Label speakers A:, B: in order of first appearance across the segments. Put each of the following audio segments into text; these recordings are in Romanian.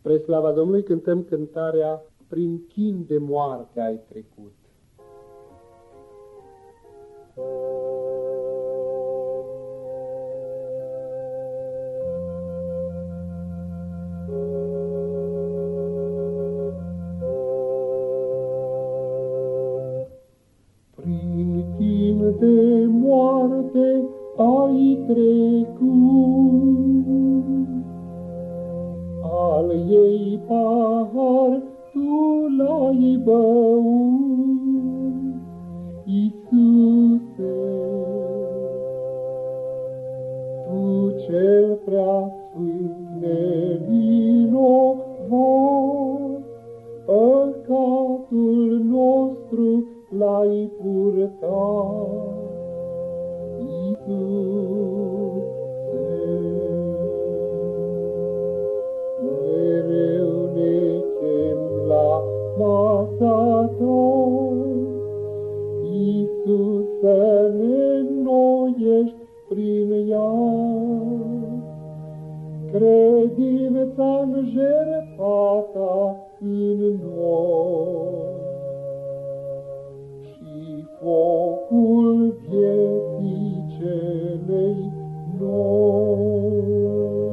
A: Spre slava Domnului cântăm cântarea Prin chin de moarte ai trecut. Prin chin de moarte ai trecut, al ei pahar tu l-ai băut, Iisuse, tu cel prea sfânt nevinovat, păcatul nostru l-ai purtat, Iisuse. Mereu ne chem la masa ta, Iisus, să ne înnoiești prin ea. Credința-n jertfa ta în noi și focul vieții celei noi.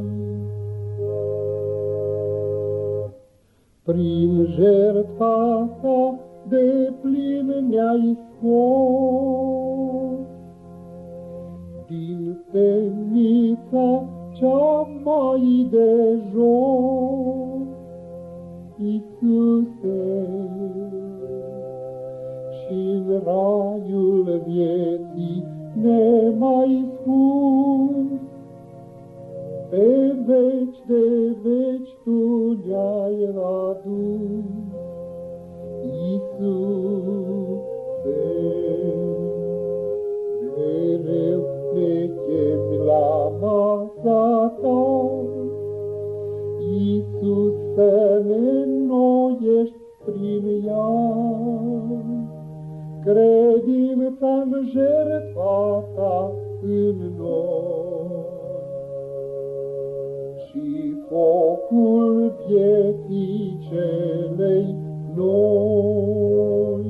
A: Prin jertfa ta de plin ne-ai scos din temnița cea mai de jos, Iisuse, și-n raiul vieții nemai spus, pe veci de veci tu ne-ai adus, Iisuse. Mereu ne chemi la masa ta, Iisus, să ne înnoiești prin ea. Credința-n jertfa ta în noi și focul vieții celei noi.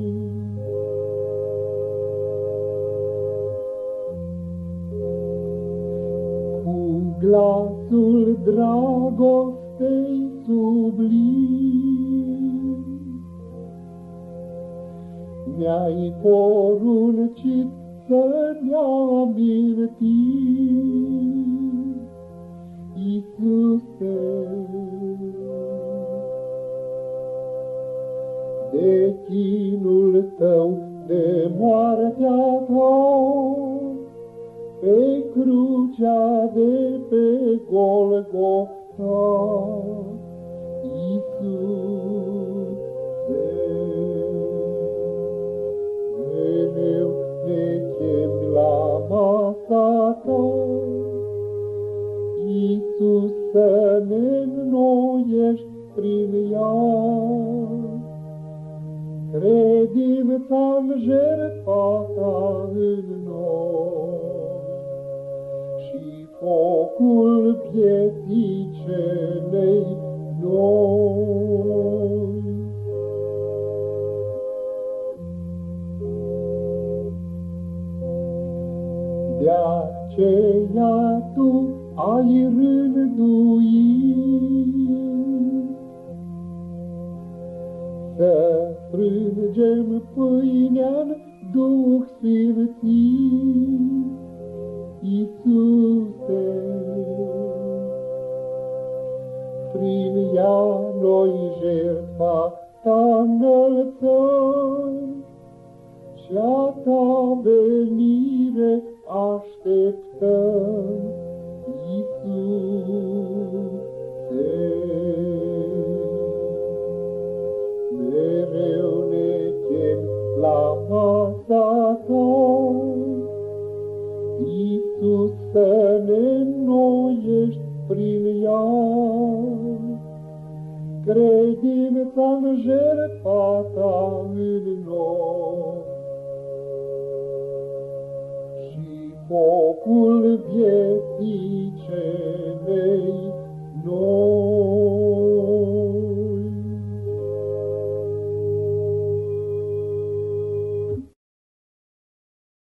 A: Cu glasul dragostei sublim ne-ai poruncit să ne amintim, Iisuse, de chinul tău, de moartea ta, pe crucea de pe Golgota, Iisuse. Mereu ne chemi la masa ta, Iisus, să ne înnoiești prin ea. Credința-n jertfa ta în noi și focul vieții celei noi. De aceea tu ai rânduit să frângem pâinea-n Duh Sfântit, Iisuse. Prin ea noi jertfa ta înălțăm și-a ta venire așteptăm, Iisuse. Mereu ne chemi la masa ta, Iisus, să ne înnoiești prin ea. Credința-n jertfa ta în noi și focul vieții celei noi.